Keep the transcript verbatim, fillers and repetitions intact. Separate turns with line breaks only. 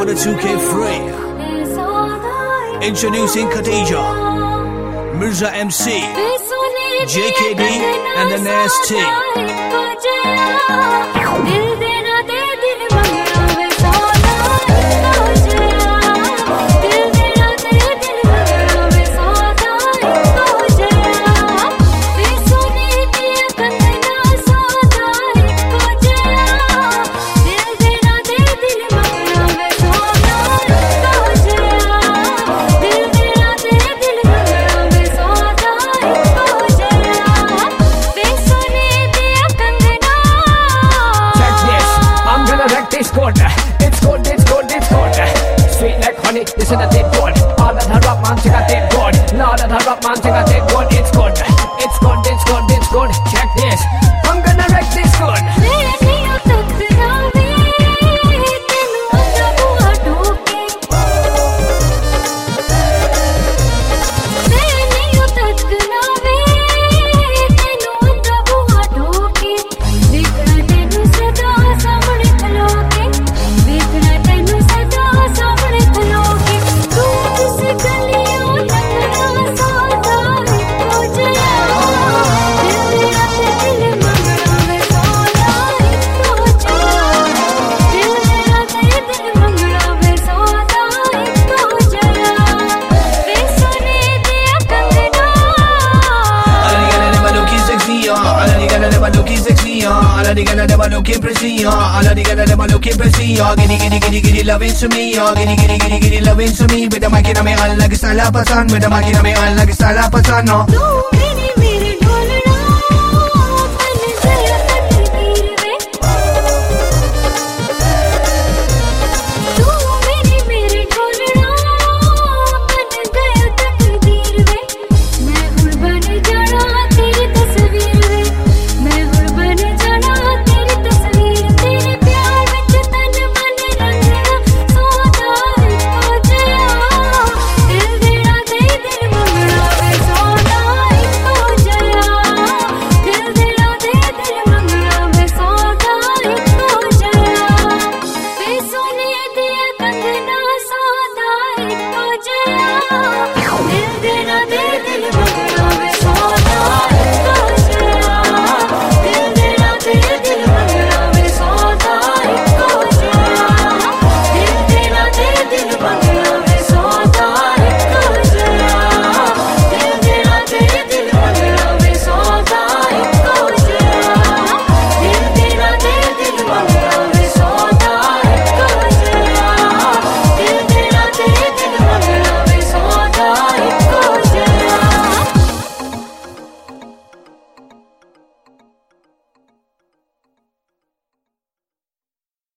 for the two K free. Introducing Khadija, Mirza M C, J K D and the Nasty.
It's good, it's good, it's good, it's good. Sweet like honey, this is the dead good. All that I rock man, think I did good. Now that I rock man, think I did good. It's good, it's good, it's good, it's good. Check this, I'm gonna wreck this good.
All the girls never looking pretty, all the girls never looking pretty. Giddy giddy giddy giddy loving to me, giddy giddy giddy giddy loving to me. With the mic in my hand like it's a lapasan, with the mic in my hand like it's a lapasan.